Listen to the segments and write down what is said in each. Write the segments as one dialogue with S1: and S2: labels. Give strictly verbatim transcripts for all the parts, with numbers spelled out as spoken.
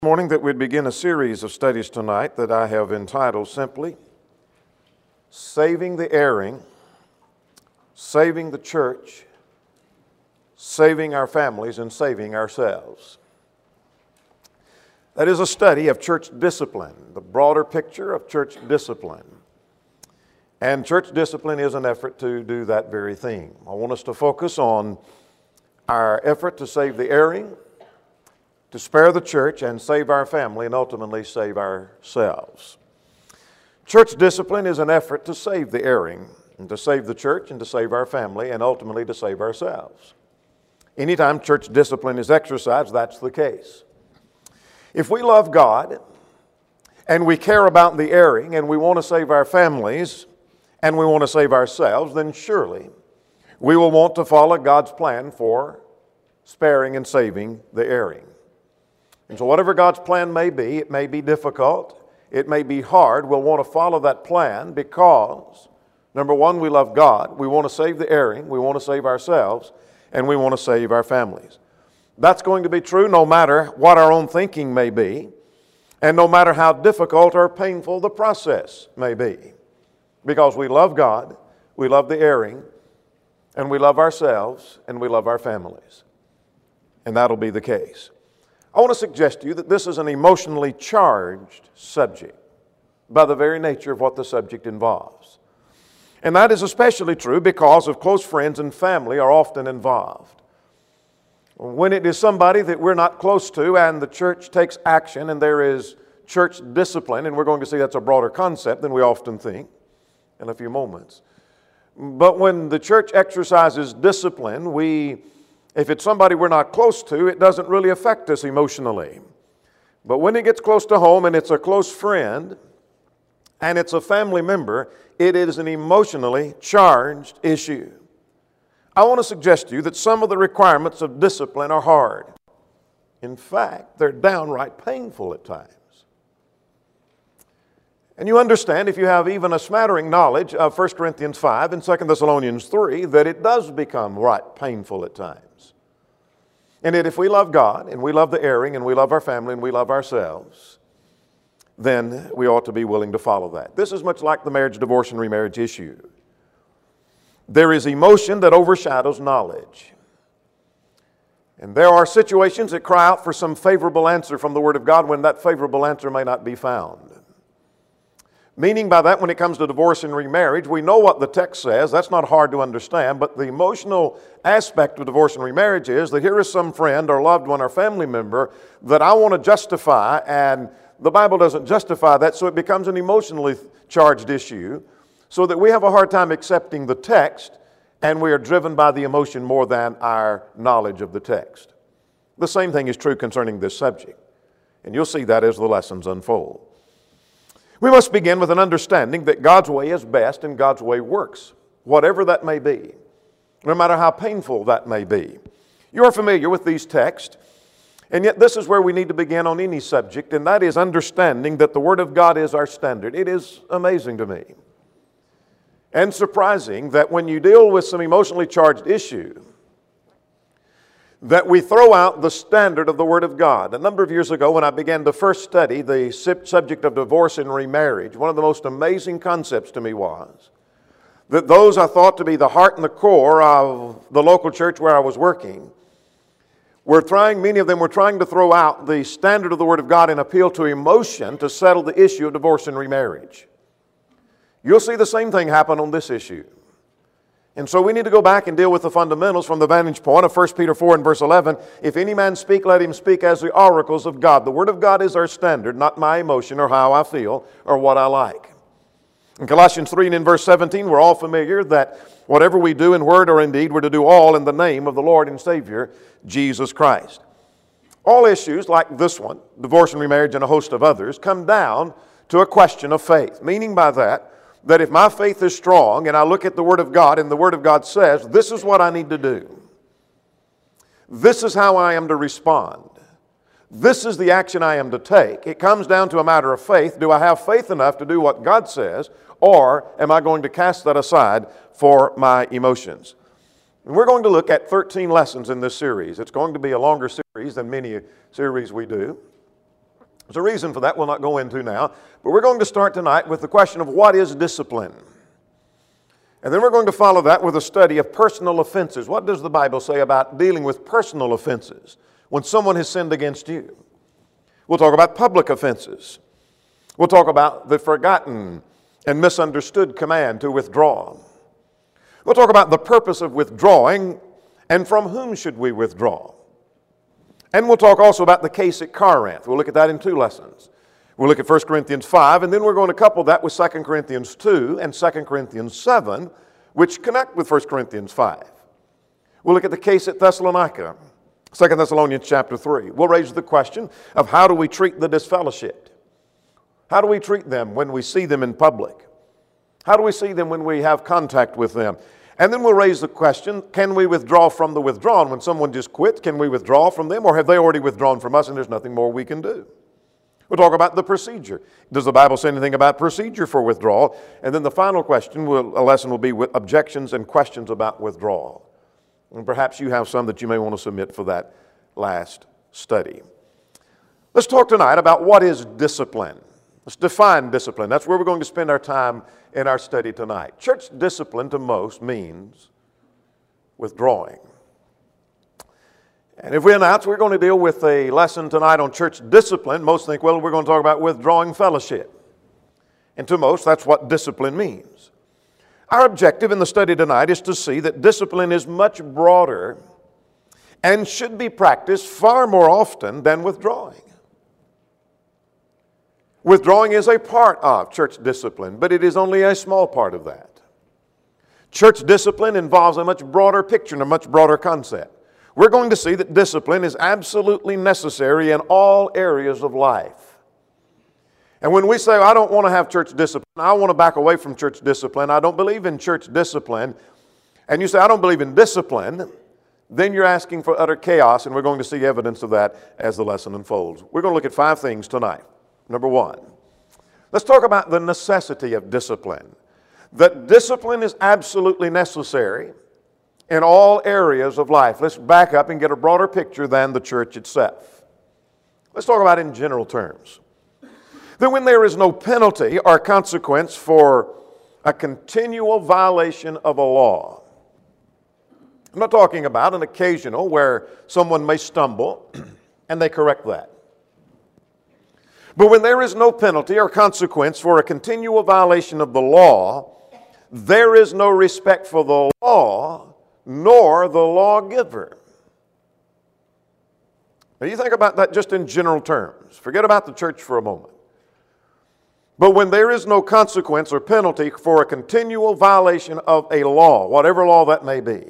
S1: Morning that we'd begin a series of studies tonight that I have entitled simply, Saving the Erring, Saving the Church, Saving Our Families, and Saving Ourselves. That is a study of church discipline, the broader picture of church discipline. And church discipline is an effort to do that very thing. I want us to focus on our effort to save the erring, to spare the church and save our family and ultimately save ourselves. Church discipline is an effort to save the erring, and to save the church and to save our family and ultimately to save ourselves. Anytime church discipline is exercised, that's the case. If we love God and we care about the erring and we want to save our families and we want to save ourselves, then surely we will want to follow God's plan for sparing and saving the erring. And so whatever God's plan may be, it may be difficult, it may be hard, we'll want to follow that plan because, number one, we love God, we want to save the erring, we want to save ourselves, and we want to save our families. That's going to be true no matter what our own thinking may be, and no matter how difficult or painful the process may be. Because we love God, we love the erring, and we love ourselves, and we love our families. And that'll be the case. I want to suggest to you that this is an emotionally charged subject by the very nature of what the subject involves. And that is especially true because of close friends and family are often involved. When it is somebody that we're not close to and the church takes action and there is church discipline, and we're going to see that's a broader concept than we often think in a few moments. But when the church exercises discipline, we If it's somebody we're not close to, it doesn't really affect us emotionally. But when it gets close to home and it's a close friend and it's a family member, it is an emotionally charged issue. I want to suggest to you that some of the requirements of discipline are hard. In fact, they're downright painful at times. And you understand, if you have even a smattering knowledge of First Corinthians five and Second Thessalonians three, that it does become right painful at times. And that if we love God, and we love the erring, and we love our family, and we love ourselves, then we ought to be willing to follow that. This is much like the marriage, divorce, and remarriage issue. There is emotion that overshadows knowledge. And there are situations that cry out for some favorable answer from the Word of God when that favorable answer may not be found. Meaning by that, when it comes to divorce and remarriage, we know what the text says. That's not hard to understand. But the emotional aspect of divorce and remarriage is that here is some friend or loved one or family member that I want to justify, and the Bible doesn't justify that, so it becomes an emotionally charged issue, so that we have a hard time accepting the text, and we are driven by the emotion more than our knowledge of the text. The same thing is true concerning this subject, and you'll see that as the lessons unfold. We must begin with an understanding that God's way is best and God's way works, whatever that may be, no matter how painful that may be. You are familiar with these texts, and yet this is where we need to begin on any subject, and that is understanding that the Word of God is our standard. It is amazing to me and surprising that when you deal with some emotionally charged issue, that we throw out the standard of the Word of God. A number of years ago, when I began to first study the subject of divorce and remarriage, one of the most amazing concepts to me was that those I thought to be the heart and the core of the local church where I was working were trying, many of them were trying to throw out the standard of the Word of God and appeal to emotion to settle the issue of divorce and remarriage. You'll see the same thing happen on this issue. And so we need to go back and deal with the fundamentals from the vantage point of First Peter four and verse eleven. If any man speak, let him speak as the oracles of God. The Word of God is our standard, not my emotion or how I feel or what I like. In Colossians three and in verse seventeen, we're all familiar that whatever we do in word or in deed, we're to do all in the name of the Lord and Savior, Jesus Christ. All issues like this one, divorce and remarriage and a host of others, come down to a question of faith. Meaning by that, that if my faith is strong and I look at the Word of God and the Word of God says, this is what I need to do. This is how I am to respond. This is the action I am to take. It comes down to a matter of faith. Do I have faith enough to do what God says, or am I going to cast that aside for my emotions? And we're going to look at thirteen lessons in this series. It's going to be a longer series than many series we do. There's a reason for that we'll not go into now, but we're going to start tonight with the question of what is discipline. And then we're going to follow that with a study of personal offenses. What does the Bible say about dealing with personal offenses when someone has sinned against you? We'll talk about public offenses. We'll talk about the forgotten and misunderstood command to withdraw. We'll talk about the purpose of withdrawing and from whom should we withdraw. And we'll talk also about the case at Corinth. We'll look at that in two lessons. We'll look at First Corinthians five, and then we're going to couple that with Second Corinthians two and Second Corinthians seven, which connect with First Corinthians five. We'll look at the case at Thessalonica, Second Thessalonians chapter three. We'll raise the question of how do we treat the disfellowshipped? How do we treat them when we see them in public? How do we see them when we have contact with them? And then we'll raise the question, can we withdraw from the withdrawn? When someone just quits, can we withdraw from them? Or have they already withdrawn from us and there's nothing more we can do? We'll talk about the procedure. Does the Bible say anything about procedure for withdrawal? And then the final question, will, a lesson will be with objections and questions about withdrawal. And perhaps you have some that you may want to submit for that last study. Let's talk tonight about what is discipline. Let's define discipline. That's where we're going to spend our time in our study tonight. Church discipline to most means withdrawing. And if we announce we're going to deal with a lesson tonight on church discipline, most think, well, we're going to talk about withdrawing fellowship. And to most, that's what discipline means. Our objective in the study tonight is to see that discipline is much broader and should be practiced far more often than withdrawing. Withdrawing is a part of church discipline, but it is only a small part of that. Church discipline involves a much broader picture and a much broader concept. We're going to see that discipline is absolutely necessary in all areas of life. And when we say, I don't want to have church discipline, I want to back away from church discipline, I don't believe in church discipline, and you say, I don't believe in discipline, then you're asking for utter chaos, and we're going to see evidence of that as the lesson unfolds. We're going to look at five things tonight. Number one, let's talk about the necessity of discipline. That discipline is absolutely necessary in all areas of life. Let's back up and get a broader picture than the church itself. Let's talk about it in general terms. That when there is no penalty or consequence for a continual violation of a law. I'm not talking about an occasional where someone may stumble and they correct that. But when there is no penalty or consequence for a continual violation of the law, there is no respect for the law nor the lawgiver. Now you think about that just in general terms. Forget about the church for a moment. But when there is no consequence or penalty for a continual violation of a law, whatever law that may be,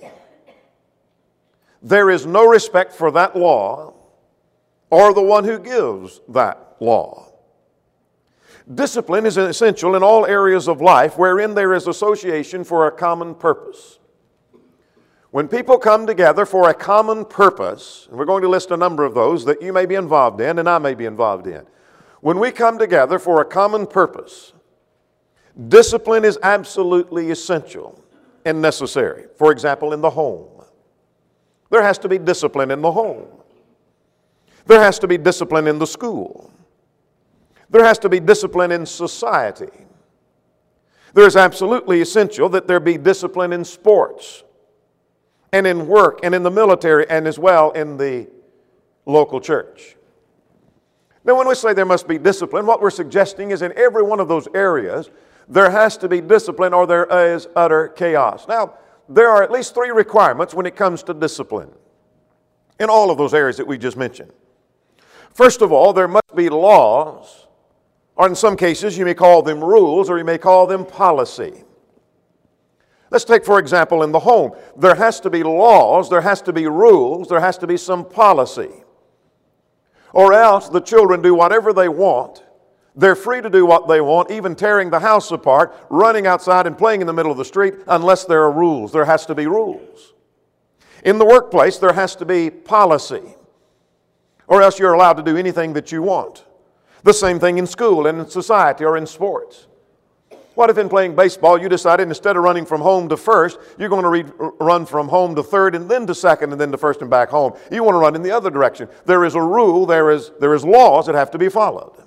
S1: there is no respect for that law or the one who gives that law. Discipline is essential in all areas of life wherein there is association for a common purpose. When people come together for a common purpose, and we're going to list a number of those that you may be involved in and I may be involved in. When we come together for a common purpose, discipline is absolutely essential and necessary. For example, in the home. There has to be discipline in the home. There has to be discipline in the school. There has to be discipline in society. There is absolutely essential that there be discipline in sports and in work and in the military and as well in the local church. Now, when we say there must be discipline, what we're suggesting is in every one of those areas, there has to be discipline or there is utter chaos. Now, there are at least three requirements when it comes to discipline in all of those areas that we just mentioned. First of all, there must be laws, or in some cases you may call them rules or you may call them policy. Let's take, for example, in the home. There has to be laws, there has to be rules, there has to be some policy. Or else the children do whatever they want. They're free to do what they want, even tearing the house apart, running outside and playing in the middle of the street, unless there are rules. There has to be rules. In the workplace, there has to be policy, or else you're allowed to do anything that you want. The same thing in school and in society or in sports. What if in playing baseball you decided instead of running from home to first, you're going to read, run from home to third and then to second and then to first and back home? You want to run in the other direction. There is a rule, there is, there is laws that have to be followed.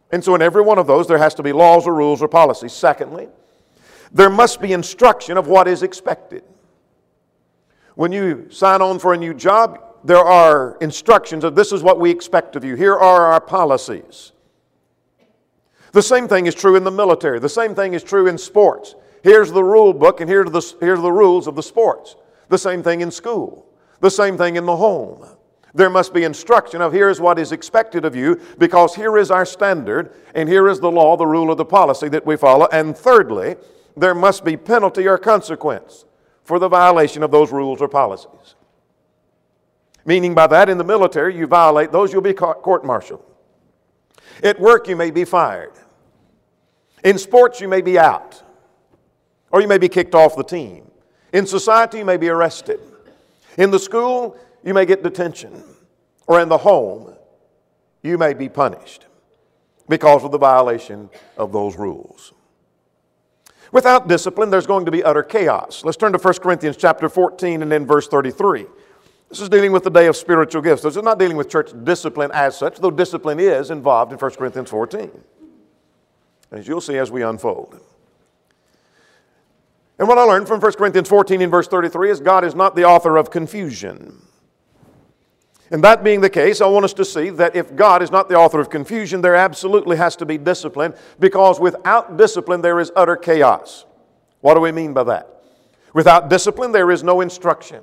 S1: And so in every one of those, there has to be laws or rules or policies. Secondly, there must be instruction of what is expected. When you sign on for a new job, there are instructions of this is what we expect of you. Here are our policies. The same thing is true in the military. The same thing is true in sports. Here's the rule book and here's the, here's the rules of the sports. The same thing in school. The same thing in the home. There must be instruction of here is what is expected of you because here is our standard and here is the law, the rule, or the policy that we follow. And thirdly, there must be penalty or consequence for the violation of those rules or policies. Meaning by that, in the military, you violate those, you'll be court-martialed. At work, you may be fired. In sports, you may be out. Or you may be kicked off the team. In society, you may be arrested. In the school, you may get detention. Or in the home, you may be punished because of the violation of those rules. Without discipline, there's going to be utter chaos. Let's turn to First Corinthians chapter fourteen and then verse thirty-three. This is dealing with the day of spiritual gifts. This is not dealing with church discipline as such, though discipline is involved in First Corinthians fourteen, as you'll see as we unfold. And what I learned from First Corinthians fourteen and verse thirty-three is God is not the author of confusion. And that being the case, I want us to see that if God is not the author of confusion, there absolutely has to be discipline, because without discipline there is utter chaos. What do we mean by that? Without discipline there is no instruction.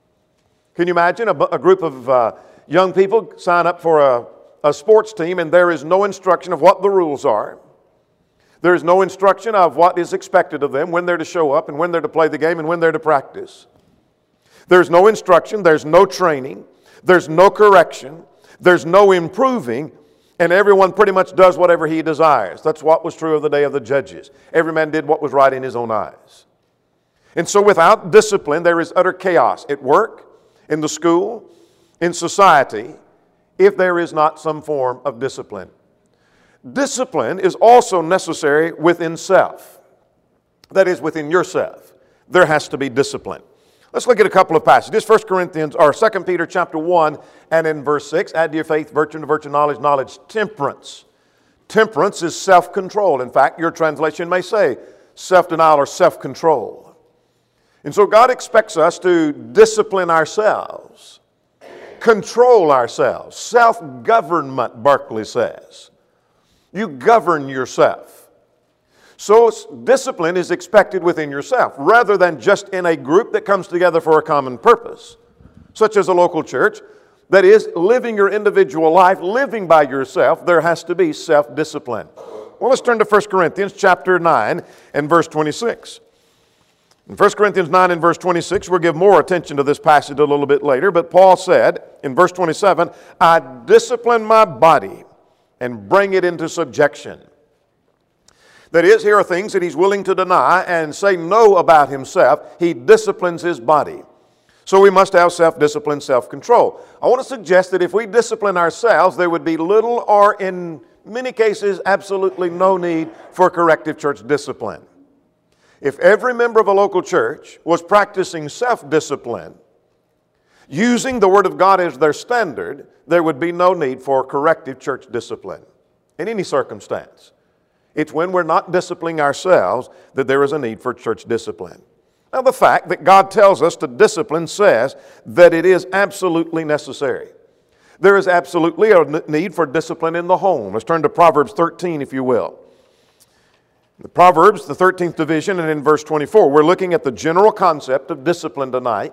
S1: Can you imagine a, a group of uh, young people sign up for a, a sports team and there is no instruction of what the rules are? There is no instruction of what is expected of them, when they're to show up and when they're to play the game and when they're to practice. There's no instruction, there's no training. There's no correction, there's no improving, and everyone pretty much does whatever he desires. That's what was true of the day of the judges. Every man did what was right in his own eyes. And so without discipline, there is utter chaos at work, in the school, in society, if there is not some form of discipline. Discipline is also necessary within self. That is, within yourself. There has to be discipline. Let's look at a couple of passages. First Corinthians, or Second Peter chapter one and in verse six. Add to your faith virtue, and to virtue knowledge, knowledge temperance. Temperance is self-control. In fact, your translation may say self-denial or self-control. And so God expects us to discipline ourselves, control ourselves. Self-government, Barclay says. You govern yourself. So discipline is expected within yourself, rather than just in a group that comes together for a common purpose, such as a local church. That is, living your individual life, living by yourself, there has to be self-discipline. Well, let's turn to First Corinthians chapter nine and verse twenty-six. In First Corinthians nine and verse twenty-six, we'll give more attention to this passage a little bit later, but Paul said in verse twenty-seven, I discipline my body and bring it into subjection. That is, here are things that he's willing to deny and say no about himself. He disciplines his body. So we must have self-discipline, self-control. I want to suggest that if we discipline ourselves, there would be little or in many cases absolutely no need for corrective church discipline. If every member of a local church was practicing self-discipline, using the Word of God as their standard, there would be no need for corrective church discipline in any circumstance. It's when we're not disciplining ourselves that there is a need for church discipline. Now, the fact that God tells us to discipline says that it is absolutely necessary. There is absolutely a need for discipline in the home. Let's turn to Proverbs thirteen, if you will. The Proverbs, the thirteenth division, and in verse twenty-four, we're looking at the general concept of discipline tonight.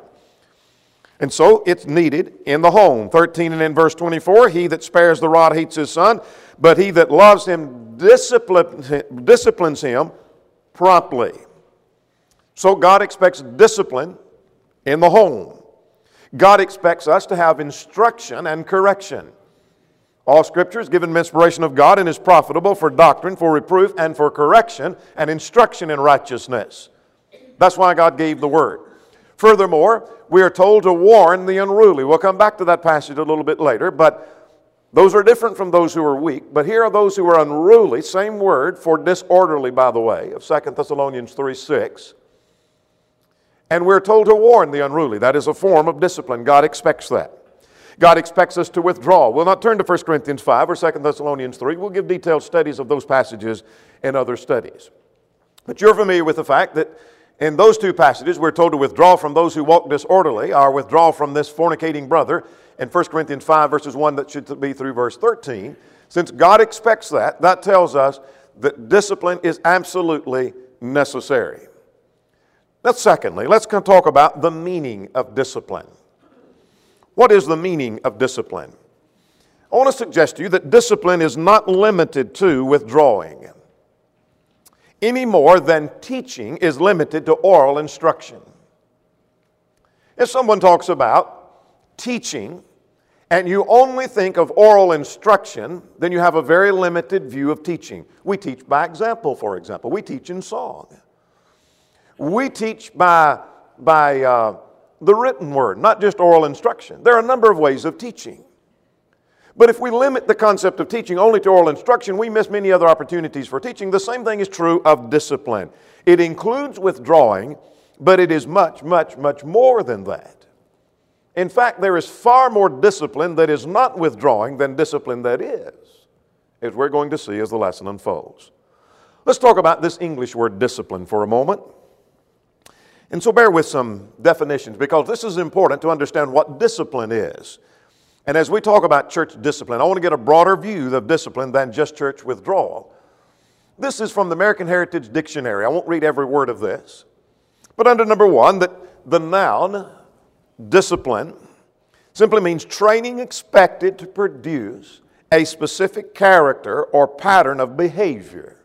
S1: And so it's needed in the home. thirteen and in verse twenty-four, he that spares the rod hates his son, but he that loves him discipline, disciplines him promptly. So God expects discipline in the home. God expects us to have instruction and correction. All Scripture is given by inspiration of God and is profitable for doctrine, for reproof, and for correction and instruction in righteousness. That's why God gave the Word. Furthermore, we are told to warn the unruly. We'll come back to that passage a little bit later, but those are different from those who are weak. But here are those who are unruly, same word for disorderly, by the way, of Second Thessalonians three six. And we're told to warn the unruly. That is a form of discipline. God expects that. God expects us to withdraw. We'll not turn to First Corinthians five or Second Thessalonians three. We'll give detailed studies of those passages in other studies. But you're familiar with the fact that in those two passages, we're told to withdraw from those who walk disorderly, or withdraw from this fornicating brother. In First Corinthians five, verses one, that should be through verse thirteen. Since God expects that, that tells us that discipline is absolutely necessary. Now, secondly, let's talk about the meaning of discipline. What is the meaning of discipline? I want to suggest to you that discipline is not limited to withdrawing, any more than teaching is limited to oral instruction. If someone talks about teaching and you only think of oral instruction, then you have a very limited view of teaching. We teach by example, for example. We teach in song. We teach by, by uh, the written word, not just oral instruction. There are a number of ways of teaching. But if we limit the concept of teaching only to oral instruction, we miss many other opportunities for teaching. The same thing is true of discipline. It includes withdrawing, but it is much, much, much more than that. In fact, there is far more discipline that is not withdrawing than discipline that is, as we're going to see as the lesson unfolds. Let's talk about this English word discipline for a moment. And so bear with some definitions, because this is important to understand what discipline is. And as we talk about church discipline, I want to get a broader view of discipline than just church withdrawal. This is from the American Heritage Dictionary. I won't read every word of this. But under number one, that the noun discipline simply means training expected to produce a specific character or pattern of behavior.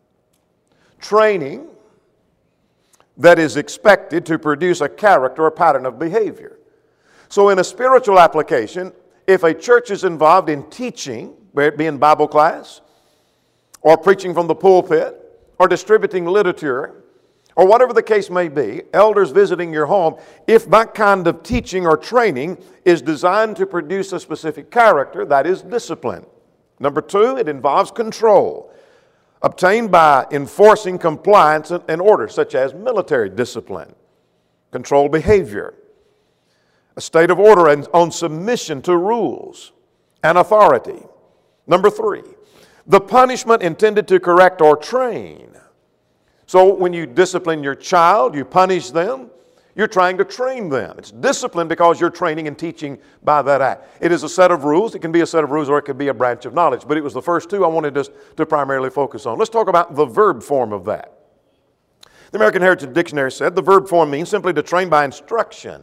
S1: Training that is expected to produce a character or pattern of behavior. So in a spiritual application, if a church is involved in teaching, whether it be in Bible class, or preaching from the pulpit, or distributing literature, or whatever the case may be, elders visiting your home, if that kind of teaching or training is designed to produce a specific character, that is discipline. Number two, it involves control, obtained by enforcing compliance and order, such as military discipline, controlled behavior, a state of order and on submission to rules and authority. Number three, the punishment intended to correct or train. So when you discipline your child, you punish them, you're trying to train them. It's discipline because you're training and teaching by that act. It is a set of rules. It can be a set of rules or it could be a branch of knowledge. But it was the first two I wanted us to primarily focus on. Let's talk about the verb form of that. The American Heritage Dictionary said the verb form means simply to train by instruction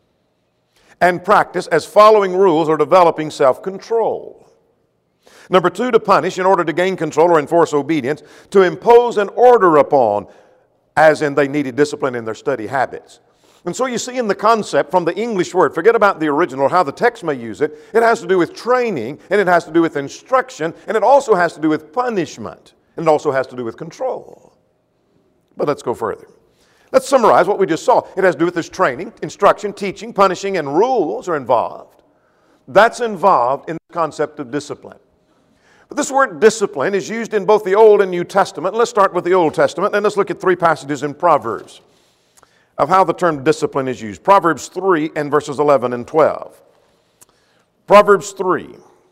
S1: and practice as following rules or developing self-control. Number two, to punish in order to gain control or enforce obedience, to impose an order upon, as in they needed discipline in their study habits. And so you see in the concept from the English word, forget about the original or how the text may use it, it has to do with training, and it has to do with instruction, and it also has to do with punishment, and it also has to do with control. But let's go further. Let's summarize what we just saw. It has to do with this training, instruction, teaching, punishing, and rules are involved. That's involved in the concept of discipline. But this word discipline is used in both the Old and New Testament. Let's start with the Old Testament, and let's look at three passages in Proverbs of how the term discipline is used. Proverbs three and verses eleven and twelve. Proverbs three.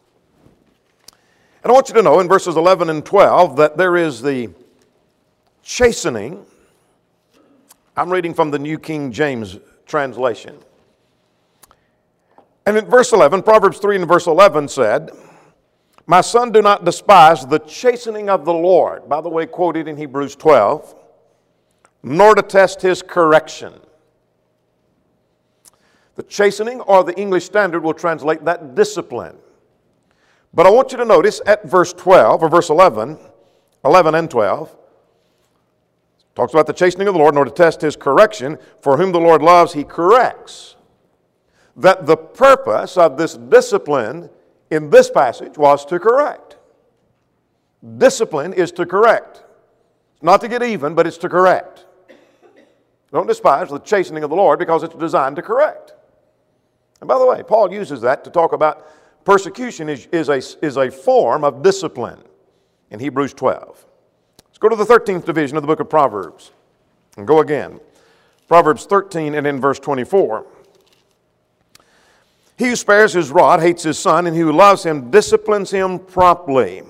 S1: And I want you to know in verses eleven and twelve that there is the chastening. I'm reading from the New King James translation. And in verse eleven, Proverbs three and verse eleven said, "My son, do not despise the chastening of the Lord," by the way, quoted in Hebrews twelve, "nor detest his correction." The chastening, or the English Standard will translate that discipline. But I want you to notice at verse twelve, or verse eleven, eleven and twelve, talks about the chastening of the Lord, nor detest his correction, for whom the Lord loves, he corrects. That the purpose of this discipline in this passage was to correct. Discipline is to correct. Not to get even, but it's to correct. Don't despise the chastening of the Lord because it's designed to correct. And by the way, Paul uses that to talk about persecution is, is, a, is a form of discipline in Hebrews twelve. Let's go to the thirteenth division of the book of Proverbs and go again. Proverbs thirteen and in verse twenty-four. He who spares his rod hates his son, and he who loves him disciplines him promptly.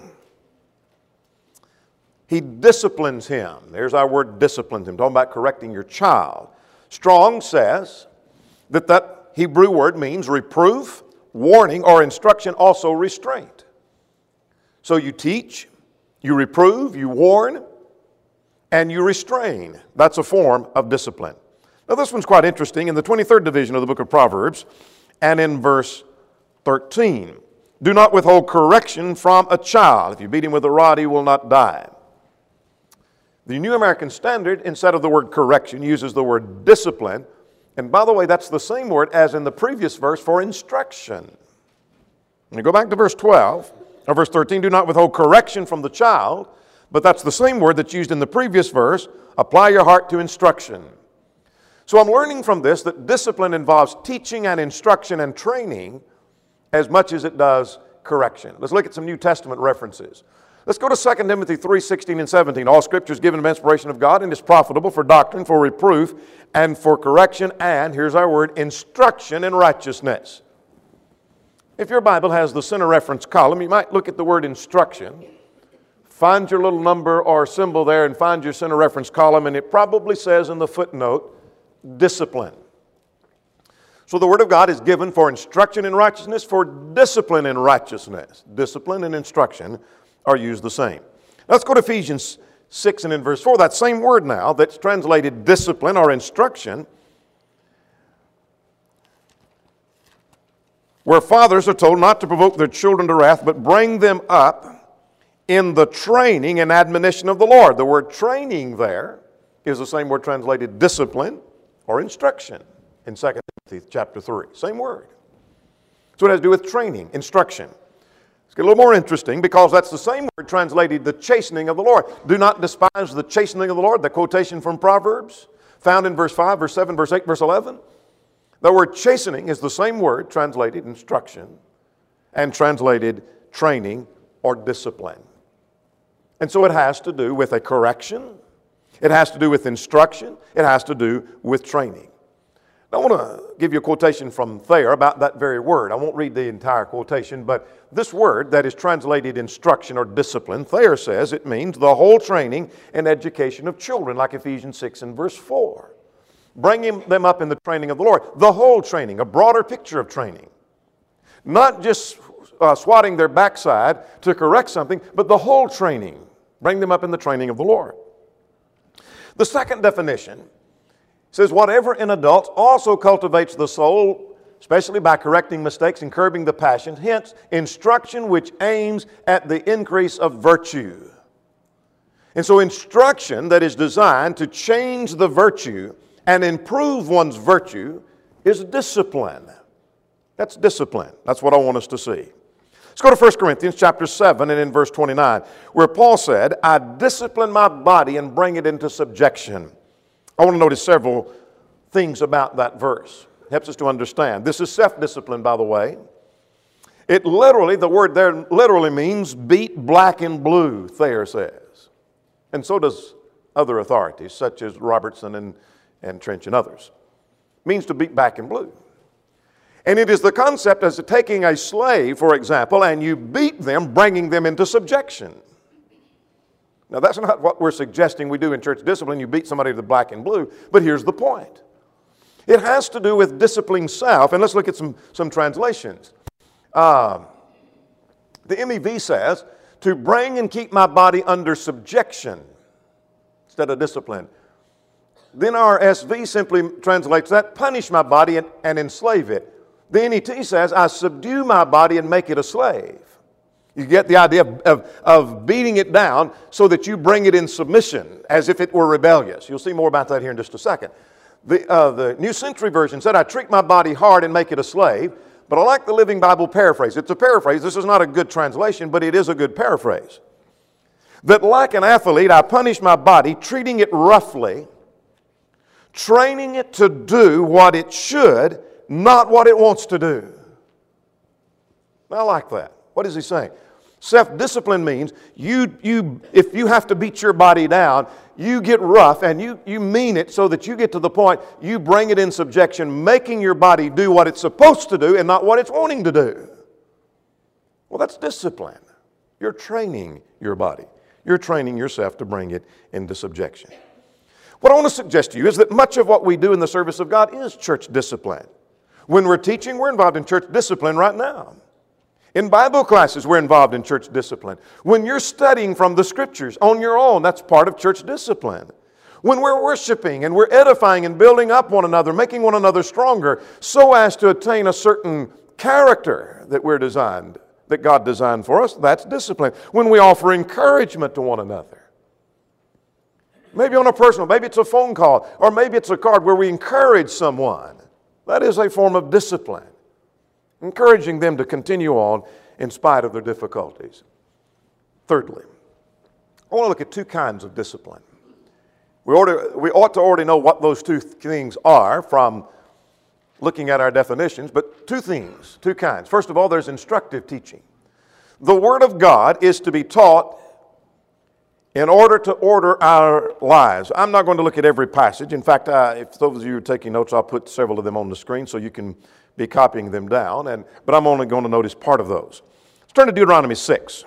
S1: He disciplines him. There's our word disciplines him, talking about correcting your child. Strong says that that Hebrew word means reproof, warning, or instruction, also restraint. So you teach, you reprove, you warn, and you restrain. That's a form of discipline. Now this one's quite interesting. In the twenty-third division of the book of Proverbs, and in verse thirteen, do not withhold correction from a child. If you beat him with a rod, he will not die. The New American Standard, instead of the word correction, uses the word discipline. And by the way, that's the same word as in the previous verse for instruction. When you go back to verse twelve, or verse thirteen, do not withhold correction from the child, but that's the same word that's used in the previous verse, apply your heart to instruction. So I'm learning from this that discipline involves teaching and instruction and training as much as it does correction. Let's look at some New Testament references. Let's go to Second Timothy three, sixteen and seventeen. All Scripture is given by inspiration of God and is profitable for doctrine, for reproof, and for correction, and, here's our word, instruction in righteousness. If your Bible has the center reference column, you might look at the word instruction, find your little number or symbol there and find your center reference column, and it probably says in the footnote, discipline. So the Word of God is given for instruction in righteousness, for discipline in righteousness. Discipline and instruction are used the same. Let's go to Ephesians six and in verse four. That same word now that's translated discipline or instruction, where fathers are told not to provoke their children to wrath, but bring them up in the training and admonition of the Lord. The word training there is the same word translated discipline or instruction in Second Timothy chapter three. Same word. So it has to do with training, instruction. It's get a little more interesting because that's the same word translated the chastening of the Lord. Do not despise the chastening of the Lord, the quotation from Proverbs, found in verse five, verse seven, verse eight, verse eleven. The word chastening is the same word translated instruction and translated training or discipline. And so it has to do with a correction. It has to do with instruction. It has to do with training. Now, I want to give you a quotation from Thayer about that very word. I won't read the entire quotation, but this word that is translated instruction or discipline, Thayer says it means the whole training and education of children, like Ephesians six and verse four. Bringing them up in the training of the Lord. The whole training, a broader picture of training. Not just uh, swatting their backside to correct something, but the whole training. Bring them up in the training of the Lord. The second definition says, whatever in adults also cultivates the soul, especially by correcting mistakes and curbing the passions, hence instruction which aims at the increase of virtue. And so instruction that is designed to change the virtue and improve one's virtue is discipline. That's discipline. That's what I want us to see. Let's go to First Corinthians chapter seven and in verse twenty-nine, where Paul said, I discipline my body and bring it into subjection. I want to notice several things about that verse. It helps us to understand. This is self-discipline, by the way. It literally, the word there literally means beat black and blue, Thayer says. And so does other authorities, such as Robertson and, and Trench and others. It means to beat black and blue. And it is the concept as taking a slave, for example, and you beat them, bringing them into subjection. Now, that's not what we're suggesting we do in church discipline. You beat somebody to the black and blue. But here's the point. It has to do with disciplining self. And let's look at some, some translations. Uh, the M E V says, to bring and keep my body under subjection instead of discipline. Then our S V simply translates that, punish my body and, and enslave it. The N E T says, I subdue my body and make it a slave. You get the idea of, of, of beating it down so that you bring it in submission as if it were rebellious. You'll see more about that here in just a second. The, uh, the New Century Version said, I treat my body hard and make it a slave. But I like the Living Bible paraphrase. It's a paraphrase. This is not a good translation, but it is a good paraphrase. That like an athlete, I punish my body, treating it roughly, training it to do what it should, not what it wants to do. I like that. What is he saying? Self-discipline means you, you, if you have to beat your body down, you get rough and you, you mean it so that you get to the point you bring it in subjection, making your body do what it's supposed to do and not what it's wanting to do. Well, that's discipline. You're training your body. You're training yourself to bring it into subjection. What I want to suggest to you is that much of what we do in the service of God is church discipline. When we're teaching, we're involved in church discipline right now. In Bible classes, we're involved in church discipline. When you're studying from the Scriptures on your own, that's part of church discipline. When we're worshiping and we're edifying and building up one another, making one another stronger so as to attain a certain character that we're designed, that God designed for us, that's discipline. When we offer encouragement to one another, maybe on a personal, maybe it's a phone call, or maybe it's a card where we encourage someone, that is a form of discipline. Encouraging them to continue on in spite of their difficulties. Thirdly, I want to look at two kinds of discipline. We ought to, we ought to already know what those two things are from looking at our definitions, but two things, two kinds. First of all, there's instructive teaching. The Word of God is to be taught in order to order our lives. I'm not going to look at every passage. In fact, uh, if those of you are taking notes, I'll put several of them on the screen so you can be copying them down, and, but I'm only going to notice part of those. Let's turn to Deuteronomy six.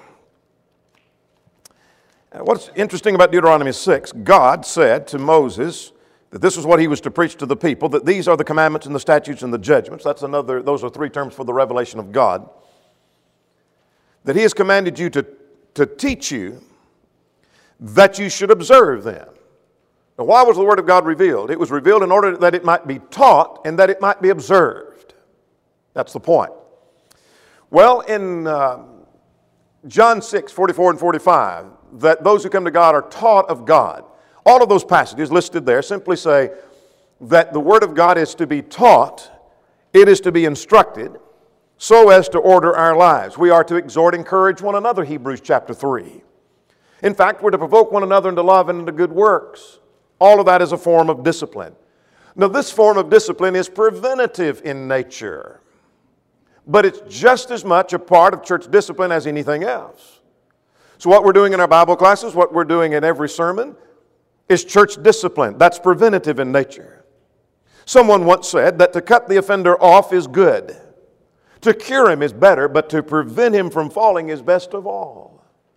S1: What's interesting about Deuteronomy six, God said to Moses that this is what he was to preach to the people, that these are the commandments and the statutes and the judgments. That's another, those are three terms for the revelation of God. That he has commanded you to, to teach you that you should observe them. Now, why was the Word of God revealed? It was revealed in order that it might be taught and that it might be observed. That's the point. Well, in uh, John six, forty-four and forty-five, that those who come to God are taught of God. All of those passages listed there simply say that the Word of God is to be taught, it is to be instructed, so as to order our lives. We are to exhort, encourage one another, Hebrews chapter three. In fact, we're to provoke one another into love and into good works. All of that is a form of discipline. Now, this form of discipline is preventative in nature, but it's just as much a part of church discipline as anything else. So what we're doing in our Bible classes, what we're doing in every sermon, is church discipline. That's preventative in nature. Someone once said that to cut the offender off is good. To cure him is better, but to prevent him from falling is best of all.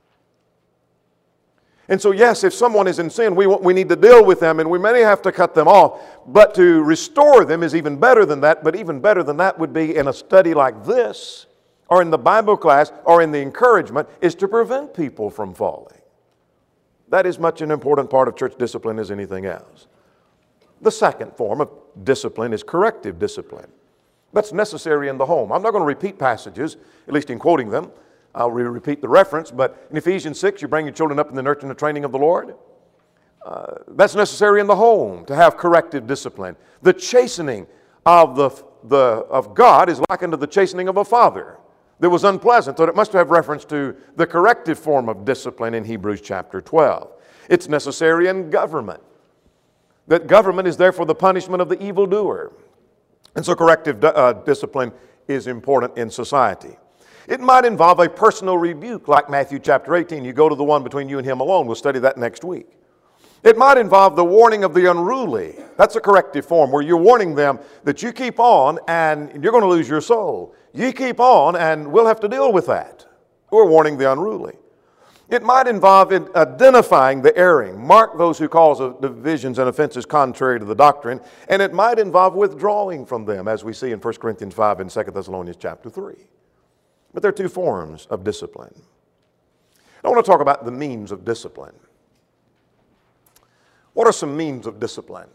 S1: And so, yes, if someone is in sin, we, we need to deal with them, and we may have to cut them off. But to restore them is even better than that. But even better than that would be in a study like this, or in the Bible class, or in the encouragement, is to prevent people from falling. That is much an important part of church discipline as anything else. The second form of discipline is corrective discipline. That's necessary in the home. I'm not going to repeat passages, at least in quoting them. I'll repeat the reference, but in Ephesians six, you bring your children up in the nurture and the training of the Lord. Uh, that's necessary in the home to have corrective discipline. The chastening of, the, the, of God is likened to the chastening of a father that was unpleasant, so it must have reference to the corrective form of discipline in Hebrews chapter twelve. It's necessary in government. That government is there for the punishment of the evildoer. And so corrective uh, discipline is important in society. It might involve a personal rebuke like Matthew chapter eighteen. You go to the one between you and him alone. We'll study that next week. It might involve the warning of the unruly. That's a corrective form where you're warning them that you keep on and you're going to lose your soul. You keep on and we'll have to deal with that. We're warning the unruly. It might involve identifying the erring. Mark those who cause divisions and offenses contrary to the doctrine. And it might involve withdrawing from them, as we see in First Corinthians five and Second Thessalonians chapter three. But there are two forms of discipline. I want to talk about the means of discipline. What are some means of discipline?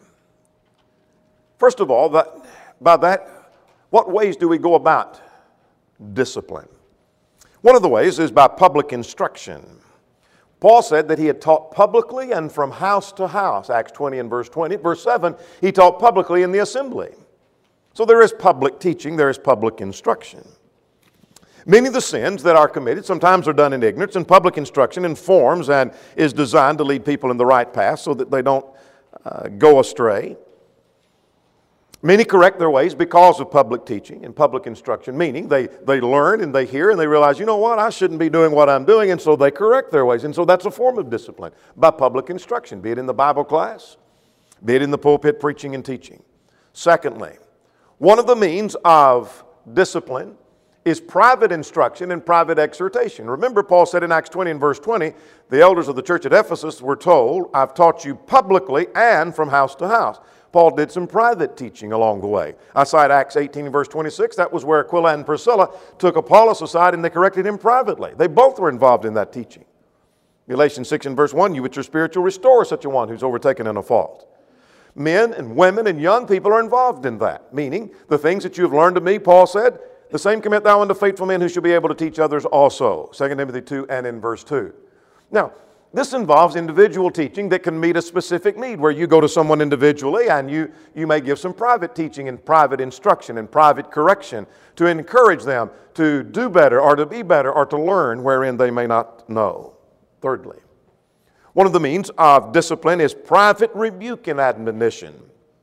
S1: First of all, that, by that, what ways do we go about discipline? One of the ways is by public instruction. Paul said that he had taught publicly and from house to house, Acts twenty and verse twenty. Verse seven, he taught publicly in the assembly. So there is public teaching, there is public instruction. Many of the sins that are committed sometimes are done in ignorance, and public instruction informs and is designed to lead people in the right path so that they don't uh, go astray. Many correct their ways because of public teaching and public instruction, meaning they, they learn and they hear and they realize, you know what, I shouldn't be doing what I'm doing, and so they correct their ways. And so that's a form of discipline by public instruction, be it in the Bible class, be it in the pulpit preaching and teaching. Secondly, one of the means of discipline is private instruction and private exhortation. Remember, Paul said in Acts twenty and verse twenty, the elders of the church at Ephesus were told, I've taught you publicly and from house to house. Paul did some private teaching along the way. I cite Acts eighteen and verse twenty-six. That was where Aquila and Priscilla took Apollos aside and they corrected him privately. They both were involved in that teaching. Galatians six and verse one, you with your spiritual restore such a one who's overtaken in a fault. Men and women and young people are involved in that, meaning the things that you have learned of me, Paul said, the same commit thou unto faithful men who shall be able to teach others also. Second Timothy two and in verse two. Now, this involves individual teaching that can meet a specific need, where you go to someone individually and you, you may give some private teaching and private instruction and private correction to encourage them to do better or to be better or to learn wherein they may not know. Thirdly, one of the means of discipline is private rebuke and admonition.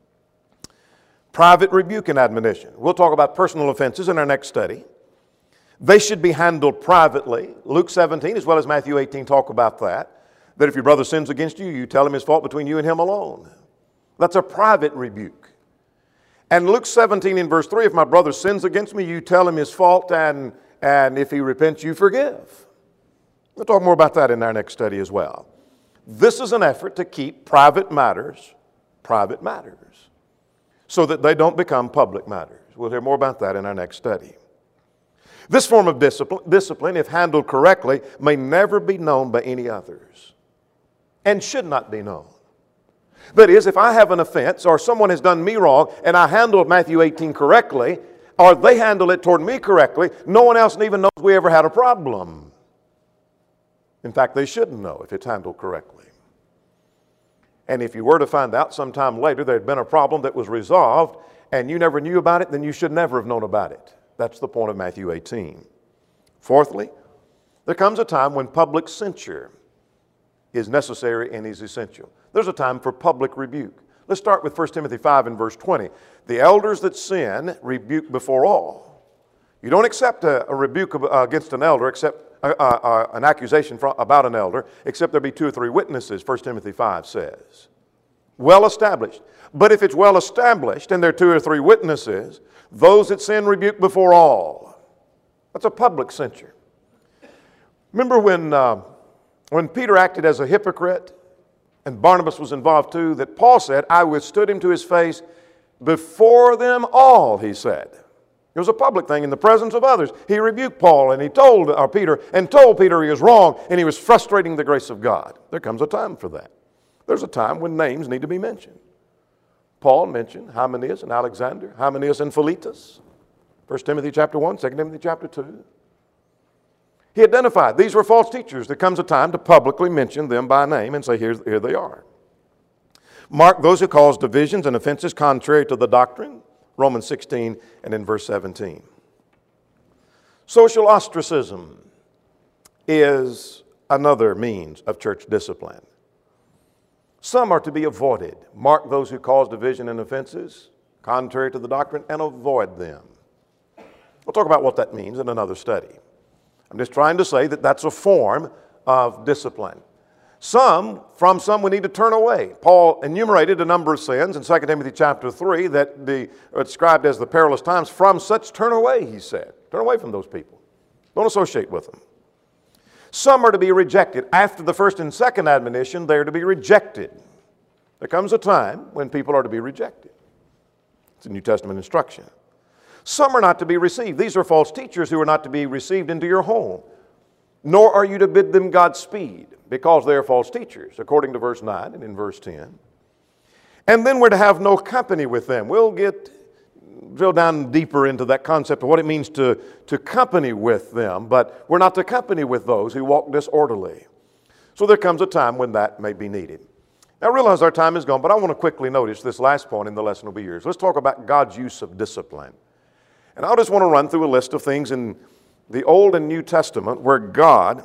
S1: Private rebuke and admonition. We'll talk about personal offenses in our next study. They should be handled privately. Luke seventeen as well as Matthew eighteen talk about that. That if your brother sins against you, you tell him his fault between you and him alone. That's a private rebuke. And Luke seventeen in verse three, if my brother sins against me, you tell him his fault, and, and if he repents, you forgive. We'll talk more about that in our next study as well. This is an effort to keep private matters private matters so that they don't become public matters. We'll hear more about that in our next study. This form of discipline, discipline, if handled correctly, may never be known by any others and should not be known. That is, if I have an offense or someone has done me wrong and I handled Matthew eighteen correctly, or they handle it toward me correctly, no one else even knows we ever had a problem. In fact, they shouldn't know if it's handled correctly. And if you were to find out sometime later there had been a problem that was resolved and you never knew about it, then you should never have known about it. That's the point of Matthew eighteen. Fourthly, there comes a time when public censure is necessary and is essential. There's a time for public rebuke. Let's start with First Timothy five and verse twenty. The elders that sin rebuke before all. You don't accept a, a rebuke against an elder, except uh, uh, an accusation from, about an elder, except there be two or three witnesses, First Timothy five says. Well established. But if it's well established and there are two or three witnesses, those that sin rebuke before all. That's a public censure. Remember when, uh, when Peter acted as a hypocrite and Barnabas was involved too, that Paul said, I withstood him to his face before them all, he said. It was a public thing in the presence of others. He rebuked Paul and he told or Peter and told Peter he was wrong and he was frustrating the grace of God. There comes a time for that. There's a time when names need to be mentioned. Paul mentioned Hymenaeus and Alexander, Hymenaeus and Philetus, First Timothy chapter one, Second Timothy chapter two. He identified these were false teachers. There comes a time to publicly mention them by name and say, here, here they are. Mark those who cause divisions and offenses contrary to the doctrine, Romans sixteen and in verse seventeen. Social ostracism is another means of church discipline. Some are to be avoided. Mark those who cause division and offenses contrary to the doctrine and avoid them. We'll talk about what that means in another study. I'm just trying to say that that's a form of discipline. Some, from some we need to turn away. Paul enumerated a number of sins in Second Timothy chapter three that the, are described as the perilous times. From such turn away, he said. Turn away from those people. Don't associate with them. Some are to be rejected. After the first and second admonition, they are to be rejected. There comes a time when people are to be rejected. It's a New Testament instruction. Some are not to be received. These are false teachers who are not to be received into your home. Nor are you to bid them Godspeed, because they are false teachers, according to verse nine and in verse ten. And then we're to have no company with them. We'll get drill down deeper into that concept of what it means to, to company with them, but we're not to company with those who walk disorderly. So there comes a time when that may be needed. Now I realize our time is gone, but I want to quickly notice this last point, and the lesson will be yours. Let's talk about God's use of discipline. And I just want to run through a list of things in the Old and New Testament where God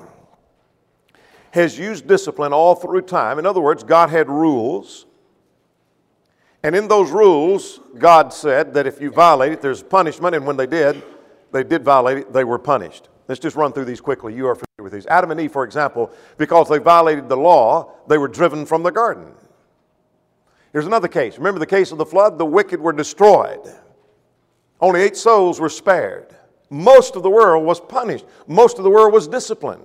S1: has used discipline all through time. In other words, God had rules. And in those rules, God said that if you violate it, there's punishment, and when they did, they did violate it, they were punished. Let's just run through these quickly. You are familiar with these. Adam and Eve, for example, because they violated the law, they were driven from the garden. Here's another case. Remember the case of the flood? The wicked were destroyed. Only eight souls were spared. Most of the world was punished. Most of the world was disciplined.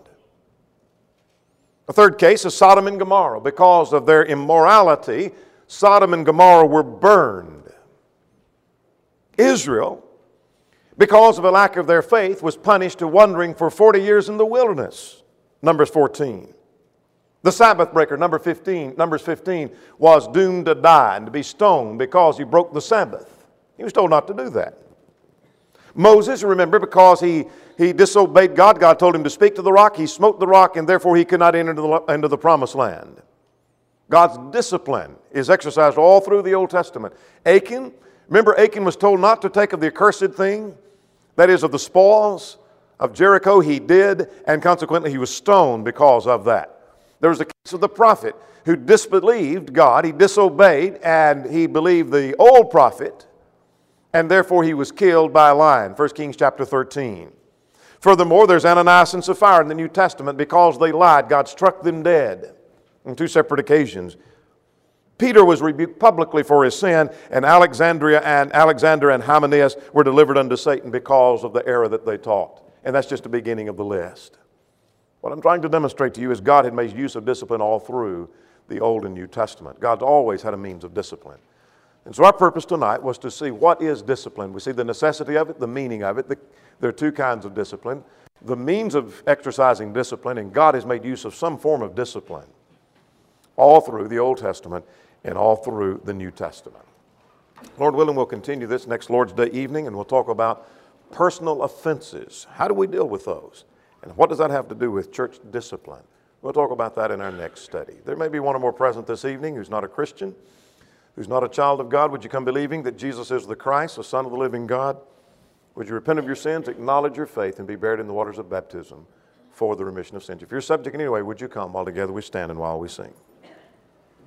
S1: A third case is Sodom and Gomorrah. Because of their immorality, Sodom and Gomorrah were burned. Israel, because of a lack of their faith, was punished to wandering for forty years in the wilderness. Numbers fourteen. The Sabbath breaker, number fifteen, Numbers fifteen, was doomed to die and to be stoned because he broke the Sabbath. He was told not to do that. Moses, remember, because he, he disobeyed God, God told him to speak to the rock. He smote the rock, and therefore he could not enter the, into the promised land. God's discipline is exercised all through the Old Testament. Achan, remember Achan was told not to take of the accursed thing, that is of the spoils of Jericho. He did, and consequently he was stoned because of that. There was the case of the prophet who disbelieved God. He disobeyed, and he believed the old prophet, and therefore he was killed by a lion. First Kings chapter thirteen. Furthermore, there's Ananias and Sapphira in the New Testament. Because they lied, God struck them dead on two separate occasions. Peter was rebuked publicly for his sin, and Alexandria and Alexander and Hymenaeus were delivered unto Satan because of the error that they taught. And that's just the beginning of the list. What I'm trying to demonstrate to you is God had made use of discipline all through the Old and New Testament. God's always had a means of discipline. And so our purpose tonight was to see what is discipline. We see the necessity of it, the meaning of it. The, there are two kinds of discipline. The means of exercising discipline, and God has made use of some form of discipline all through the Old Testament and all through the New Testament. Lord willing, we'll continue this next Lord's Day evening, and we'll talk about personal offenses. How do we deal with those? And what does that have to do with church discipline? We'll talk about that in our next study. There may be one or more present this evening who's not a Christian, who's not a child of God. Would you come believing that Jesus is the Christ, the Son of the living God? Would you repent of your sins, acknowledge your faith, and be buried in the waters of baptism for the remission of sins? If you're subject in any way, would you come while together we stand and while we sing?